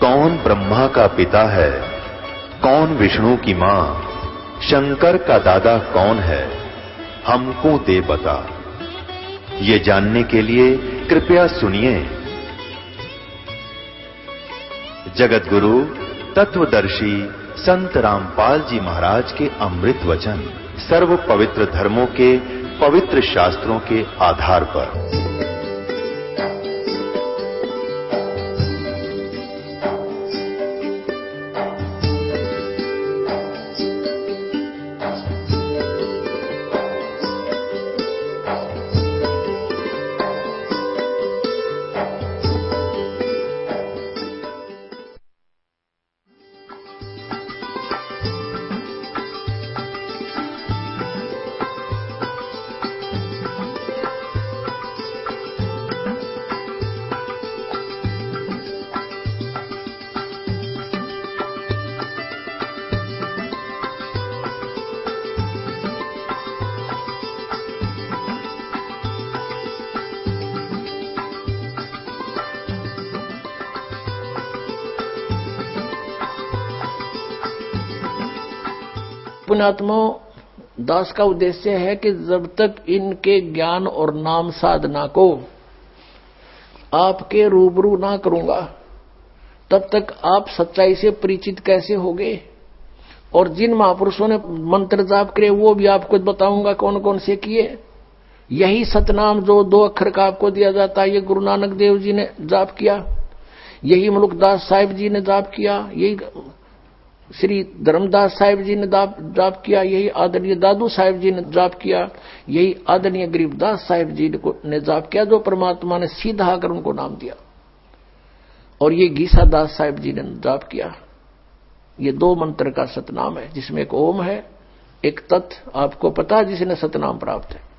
कौन ब्रह्मा का पिता है, कौन विष्णु की मां, शंकर का दादा कौन है, हमको दे बता। ये जानने के लिए कृपया सुनिए। जगत गुरु तत्वदर्शी संत रामपाल जी महाराज के अमृत वचन सर्व पवित्र धर्मों के पवित्र शास्त्रों के आधार पर। पुण्यात्मा दास का उद्देश्य है कि जब तक इनके ज्ञान और नाम साधना को आपके रूबरू ना करूंगा तब तक आप सच्चाई से परिचित कैसे होगे। और जिन महापुरुषों ने मंत्र जाप करे वो भी आपको बताऊंगा कौन कौन से किए। यही सतनाम जो 2 अक्षर का आपको दिया जाता है, ये गुरु नानक देव जी ने जाप किया, यही मुल्कदास साहिब जी ने जाप किया, यही श्री धर्मदास साहिब जी ने जाप किया, यही आदरणीय दादू साहिब जी ने जाप किया, यही आदरणीय गरीबदास साहिब जी ने जाप किया, जो परमात्मा ने सीधा आकर उनको नाम दिया। और ये गीसा दास साहिब जी ने जाप किया। ये 2 मंत्र का सतनाम है, जिसमें एक ओम है, एक तत्। आपको पता है जिसने सतनाम प्राप्त है।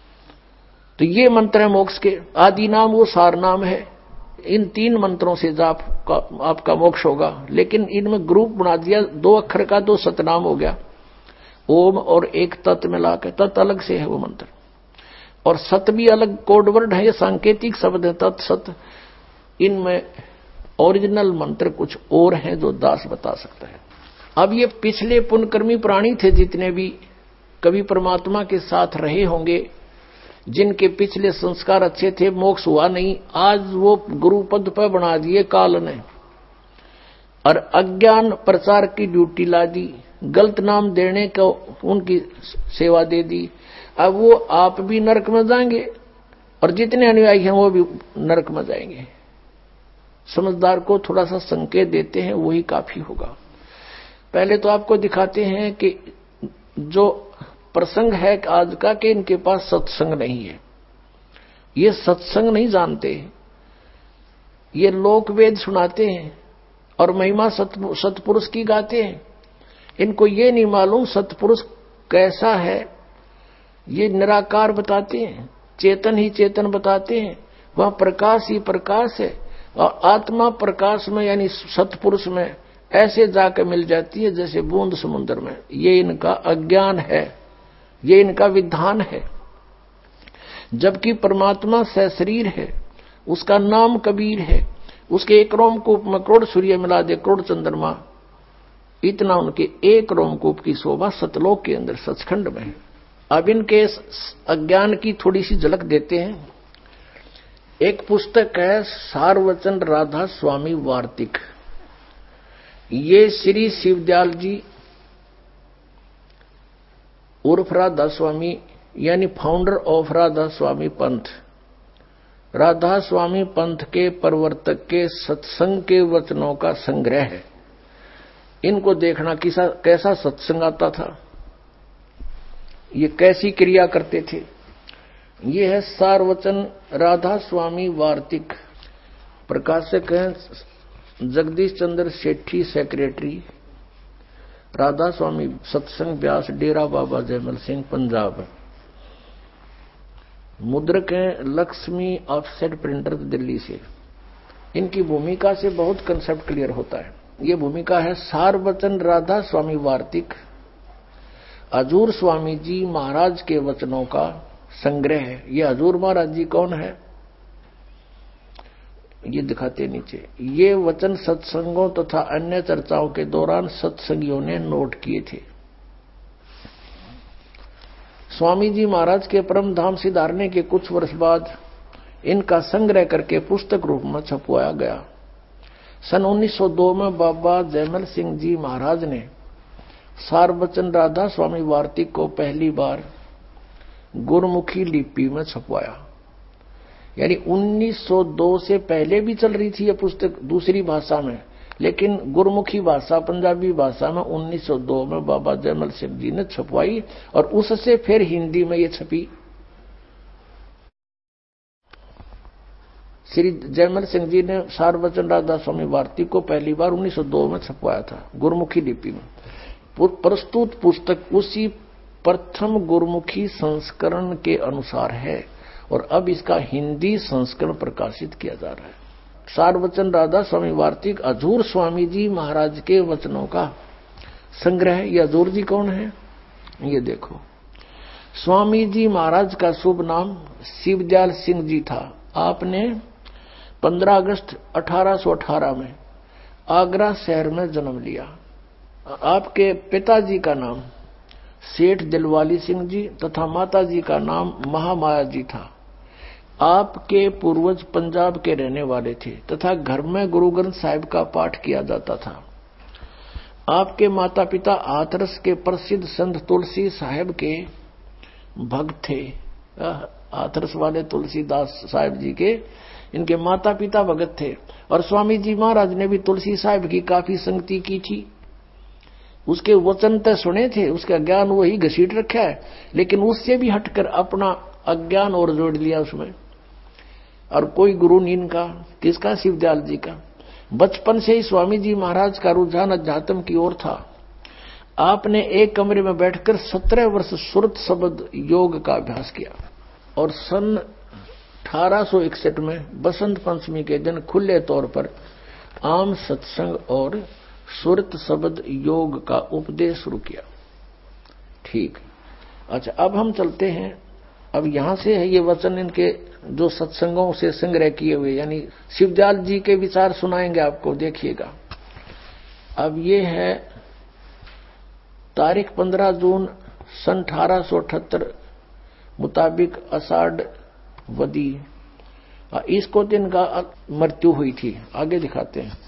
तो ये मंत्र है मोक्ष के। आदि नाम वो सार नाम है। इन 3 मंत्रों से जाप का आपका मोक्ष होगा। लेकिन इनमें ग्रुप बना दिया, 2 अक्षर का 2 सतनाम हो गया, ओम और एक तत् मिला के। तत् अलग से है वो मंत्र, और सत भी अलग कोड वर्ड है, ये सांकेतिक शब्द है तत् सत। इनमें ओरिजिनल मंत्र कुछ और हैं जो दास बता सकता है। अब ये पिछले पुण्यकर्मी प्राणी थे जितने भी कभी परमात्मा के साथ रहे होंगे, जिनके पिछले संस्कार अच्छे थे, मोक्ष हुआ नहीं, आज वो गुरु पद पर बना दिए काल ने, और अज्ञान प्रचार की ड्यूटी ला दी, गलत नाम देने को उनकी सेवा दे दी। अब वो आप भी नरक में जाएंगे और जितने अनुयायी हैं वो भी नरक में जाएंगे। समझदार को थोड़ा सा संकेत देते हैं, वही काफी होगा। पहले तो आपको दिखाते हैं कि जो प्रसंग है आज का, कि इनके पास सत्संग नहीं है, ये सत्संग नहीं जानते, ये लोक वेद सुनाते हैं और महिमा सतपुरुष की गाते हैं। इनको ये नहीं मालूम सतपुरुष कैसा है। ये निराकार बताते हैं, चेतन ही चेतन बताते हैं, वह प्रकाश ही प्रकाश है, और आत्मा प्रकाश में यानी सतपुरुष में ऐसे जाकर मिल जाती है जैसे बूंद समुद्र में। ये इनका अज्ञान है, ये इनका विधान है। जबकि परमात्मा सशरीर है, उसका नाम कबीर है, उसके एक रोमकूप में करोड़ सूर्य मिला दे करोड़ चंद्रमा, इतना उनके एक रोमकूप की शोभा सतलोक के अंदर सचखंड में है। अब इनके अज्ञान की थोड़ी सी झलक देते हैं। एक पुस्तक है सारवचन राधा स्वामी वार्तिक। ये श्री शिवदयाल जी उर्फ राधा स्वामी यानी फाउंडर ऑफ राधा स्वामी पंथ, राधा स्वामी पंथ के प्रवर्तक के सत्संग के वचनों का संग्रह है। इनको देखना कैसा सत्संग आता था, ये कैसी क्रिया करते थे। ये है सारवचन राधा स्वामी वार्तिक। प्रकाशक हैं जगदीश चंद्र सेठी, सेक्रेटरी, राधा स्वामी सत्संग व्यास, डेरा बाबा जयमल सिंह, पंजाब। मुद्रक हैं लक्ष्मी ऑफसेट प्रिंटर, दिल्ली से। इनकी भूमिका से बहुत कंसेप्ट क्लियर होता है। ये भूमिका है सारवचन राधा स्वामी वार्तिक, हजूर स्वामी जी महाराज के वचनों का संग्रह है। ये हजूर महाराज जी कौन है? ये दिखाते नीचे, ये वचन सत्संगों तथा अन्य चर्चाओं के दौरान सत्संगियों ने नोट किए थे। स्वामी जी महाराज के परम धाम सिधारने के कुछ वर्ष बाद इनका संग्रह करके पुस्तक रूप में छपवाया गया। सन 1902 में बाबा जयमल सिंह जी महाराज ने सारवचन राधा स्वामी वार्तिक को पहली बार गुरमुखी लिपि में छपवाया। यानी 1902 से पहले भी चल रही थी यह पुस्तक दूसरी भाषा में, लेकिन गुरमुखी भाषा पंजाबी भाषा में 1902 में बाबा जयमल सिंह जी ने छपवाई और उससे फिर हिंदी में ये छपी। श्री जयमल सिंह जी ने सारवचन राधा स्वामी वार्तिक को पहली बार 1902 में छपवाया था गुरमुखी लिपि में। प्रस्तुत पुस्तक उसी प्रथम गुरमुखी संस्करण के अनुसार है और अब इसका हिंदी संस्करण प्रकाशित किया जा रहा है। सारवचन राधा स्वामी वार्तिक हजूर स्वामी जी महाराज के वचनों का संग्रह। ये हजूर जी कौन है? ये देखो, स्वामी जी महाराज का शुभ नाम शिवदयाल सिंह जी था। आपने 15 अगस्त 1818 में आगरा शहर में जन्म लिया। आपके पिताजी का नाम सेठ दिलवाली सिंह जी तथा माताजी का नाम महामाया जी था। आपके पूर्वज पंजाब के रहने वाले थे तथा घर में गुरु ग्रंथ साहिब का पाठ किया जाता था। आपके माता पिता हाथरस के प्रसिद्ध संत तुलसी साहिब के भक्त थे। हाथरस वाले तुलसीदास साहिब जी के इनके माता पिता भगत थे और स्वामी जी महाराज ने भी तुलसी साहिब की काफी संगति की थी। उसके वचन तो सुने थे, उसका ज्ञान वही घसीट रखा है, लेकिन उससे भी हटकर अपना अज्ञान और जोड़ लिया उसमें। और कोई गुरु नहीं इनका, किसका? शिवदयाल जी का। बचपन से ही स्वामी जी महाराज का रुझान अध्यात्म की ओर था। आपने एक कमरे में बैठकर 17 वर्ष सुरत शब्द योग का अभ्यास किया और सन 1861 में बसंत पंचमी के दिन खुले तौर पर आम सत्संग और सुरत शब्द योग का उपदेश शुरू किया। ठीक, अच्छा, अब हम चलते हैं। अब यहां से है ये वचन इनके जो सत्संगों से संग्रह किए हुए, यानी शिवदयाल जी के विचार सुनाएंगे आपको, देखिएगा। अब ये है तारीख 15 जून सन 1878 मुताबिक आषाढ़ वदी, इसको दिन का मृत्यु हुई थी। आगे दिखाते हैं।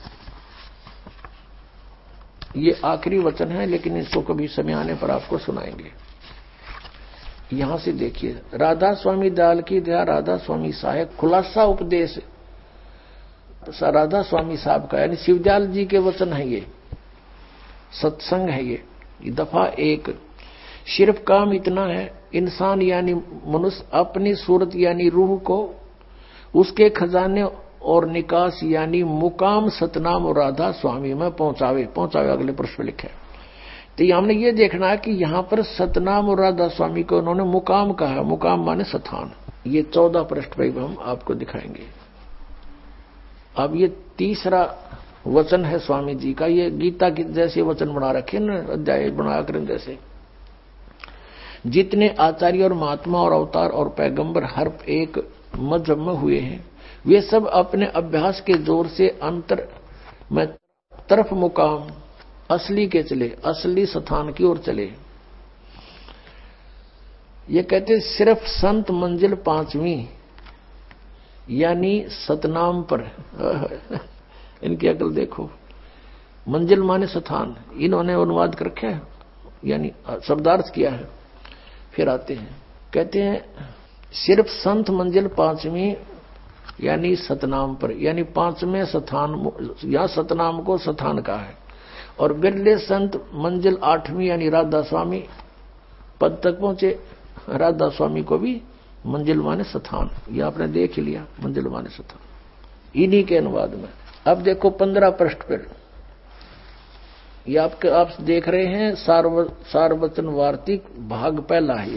ये आखिरी वचन है, लेकिन इसको कभी समय आने पर आपको सुनाएंगे। यहां से देखिए, राधा स्वामी दयाल की दया राधा स्वामी साहेब, खुलासा उपदेश राधा स्वामी साहब का, यानी शिवदयाल जी के वचन है। ये सत्संग है। ये दफा 1। सिर्फ काम इतना है, इंसान यानी मनुष्य अपनी सूरत यानी रूह को उसके खजाने और निकास यानी मुकाम सतनाम और राधा स्वामी में पहुंचावे। अगले पृष्ठ में लिखे। तो हमने ये देखना है कि यहाँ पर सतनाम और राधा स्वामी को उन्होंने मुकाम कहा। मुकाम माने स्थान। ये 14 पृष्ठ पर हम आपको दिखाएंगे। अब ये तीसरा वचन है स्वामी जी का। ये गीता के जैसे वचन बना रखे न, अध्याय बनाकर जैसे। जितने आचार्य और महात्मा और अवतार और पैगंबर हर एक मजहब में हुए हैं, वे सब अपने अभ्यास के जोर से अंतर में तरफ मुकाम असली के चले, असली स्थान की ओर चले। ये कहते सिर्फ संत मंजिल 5वीं यानी सतनाम पर इनकी अकल देखो। मंजिल माने स्थान, इन्होंने अनुवाद कर रखा है, यानी शब्दार्थ किया है। फिर आते हैं, कहते हैं सिर्फ संत मंजिल 5वीं यानी सतनाम पर, यानी 5वें स्थान, या सतनाम को स्थान का है। और बिरले संत मंजिल 8वीं यानी राधा स्वामी पद तक पहुंचे। राधा स्वामी को भी मंजिल माने स्थान, ये आपने देख ही लिया, मंजिल माने स्थान इन्हीं के अनुवाद में। अब देखो 15 पृष्ठ पर, ये आप देख रहे हैं सारवचन वार्तिक भाग पहला है।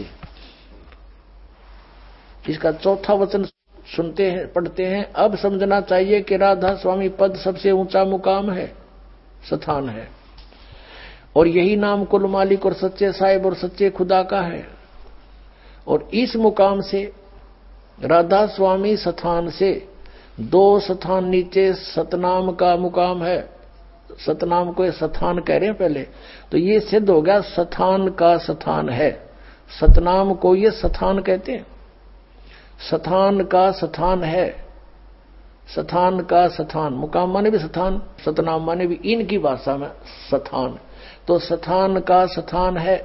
इसका चौथा वचन सुनते हैं, पढ़ते हैं। अब समझना चाहिए कि राधा स्वामी पद सबसे ऊंचा मुकाम है, स्थान है, और यही नाम कुल मालिक और सच्चे साहिब और सच्चे खुदा का है। और इस मुकाम से, राधा स्वामी स्थान से 2 स्थान नीचे सतनाम का मुकाम है। सतनाम को स्थान कह रहे हैं पहले, तो ये सिद्ध हो गया स्थान का स्थान है। सतनाम को ये स्थान कहते हैं। स्थान का स्थान है, स्थान का स्थान, मुकाम माने भी स्थान, सतनाम माने भी इनकी भाषा में स्थान। तो स्थान का स्थान है,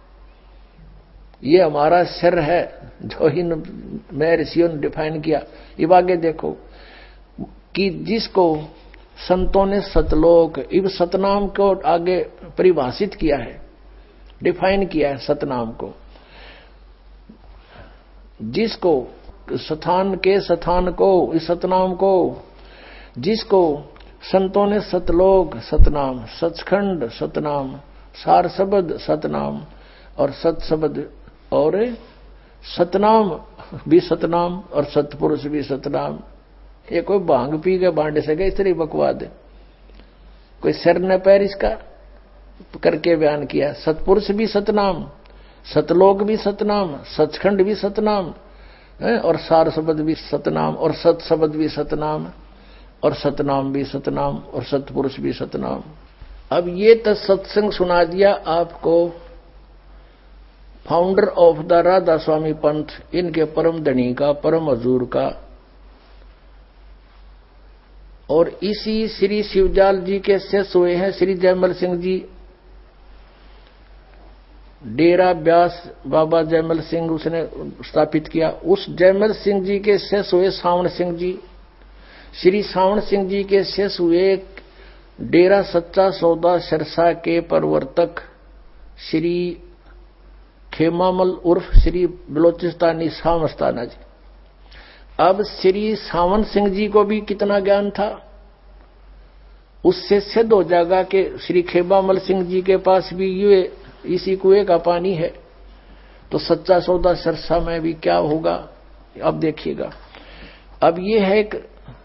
ये हमारा सिर है जो इन महर्षियों ने डिफाइन किया। ये आगे देखो कि जिसको संतों ने सतलोक, इब सतनाम को आगे परिभाषित किया है, डिफाइन किया है सतनाम को। जिसको स्थान के स्थान को, इस सतनाम को, जिसको संतों ने सतलोक सतनाम, सचखंड सतनाम, सार शब्द सतनाम और सतशब्द और सतनाम भी सतनाम और सतपुरुष भी सतनाम। ये कोई भांग पी के बांट सके इस तरह बकवाद, कोई सिर न पैर इसका करके बयान किया। सतपुरुष भी सतनाम, सतलोक भी सतनाम, सचखंड भी सतनाम और सार शब्द भी सतनाम और सत शब्द भी सतनाम और सतनाम भी सतनाम और सतपुरुष भी सतनाम। अब ये तो सत्संग सुना दिया आपको founder of the Radha Swami panth, इनके परम धनी का, परम हजूर का। और इसी श्री शिवजाल जी के शिष्य हुए हैं श्री जयमल सिंह जी। डेरा व्यास बाबा जयमल सिंह उसने स्थापित किया। उस जयमल सिंह जी के शिष्य हुए सावण सिंह जी। श्री सावण सिंह जी के शिष्य हुए डेरा सच्चा सौदा सिरसा के प्रवर्तक श्री खेमामल उर्फ श्री बलोचिस्तानी सावस्ताना जी। अब श्री सावन सिंह जी को भी कितना ज्ञान था, उससे सिद्ध हो जाएगा कि श्री खेमामल सिंह जी के पास भी ये इसी कुएं का पानी है। तो सच्चा सौदा सिरसा में भी क्या होगा अब देखिएगा। अब ये है एक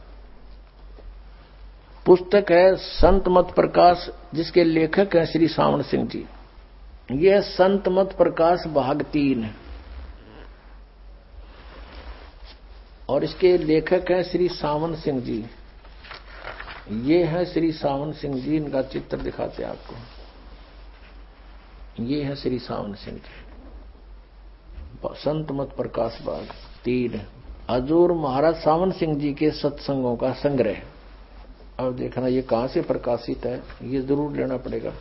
पुस्तक है संत मत प्रकाश, जिसके लेखक हैं श्री सावन सिंह जी। यह संत मत प्रकाश भाग 3 और इसके लेखक हैं श्री सावन सिंह जी। ये है श्री सावन सिंह जी, इनका चित्र दिखाते हैं आपको। ये है श्री सावन सिंह जी, संत मत प्रकाश भाग 3, हजूर महाराज सावन सिंह जी के सत्संगों का संग्रह। अब देखना ये कहां से प्रकाशित है, ये जरूर लेना पड़ेगा।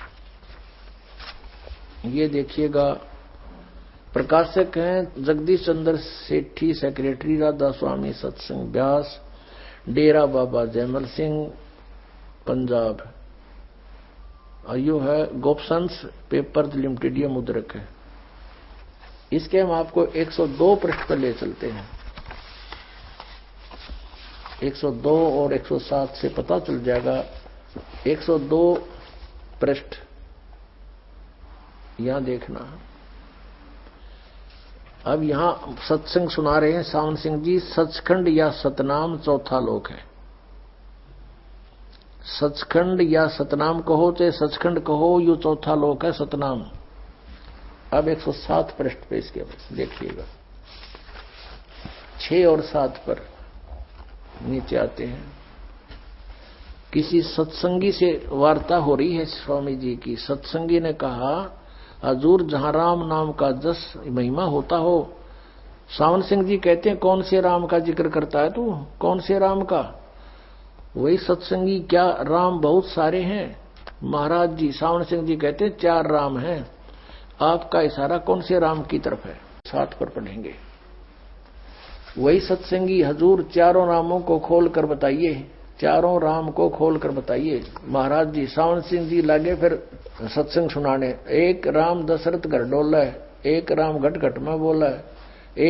ये देखिएगा, प्रकाशक हैं जगदीश चंद्र सेठी, सेक्रेटरी राधा स्वामी सत्संग व्यास, डेरा बाबा जयमल सिंह पंजाब। और यो है गोपसंस पेपर्स लिमिटेड, ये मुद्रक है। इसके हम आपको 102 पृष्ठ पर ले चलते हैं। 102 और 107 से पता चल जाएगा। 102 पृष्ठ यहां देखना। अब यहां सत्संग सुना रहे हैं सावन सिंह जी। सचखंड या सतनाम चौथा लोक है। सचखंड या सतनाम कहो चाहे सचखंड कहो, यो चौथा लोक है सतनाम। अब 107 पृष्ठ पे इसके देखिएगा, 6 और 7 पर नीचे आते हैं। किसी सत्संगी से वार्ता हो रही है स्वामी जी की। सत्संगी ने कहा, हजूर जहां राम नाम का जस महिमा होता हो। सावन सिंह जी कहते हैं, कौन से राम का जिक्र करता है तू, कौन से राम का? वही सत्संगी, क्या राम बहुत सारे हैं? महाराज जी सावन सिंह जी कहते हैं 4 राम हैं। आपका इशारा कौन से राम की तरफ है? 7 पर पढ़ेंगे। वही सत्संगी, हजूर चारों रामों को खोल कर बताइए, चारों राम को खोल कर बताइए। महाराज जी सावन सिंह जी लगे फिर सत्संग सुनाने। एक राम दशरथ घर डोला है, एक राम घट घट में बोला है,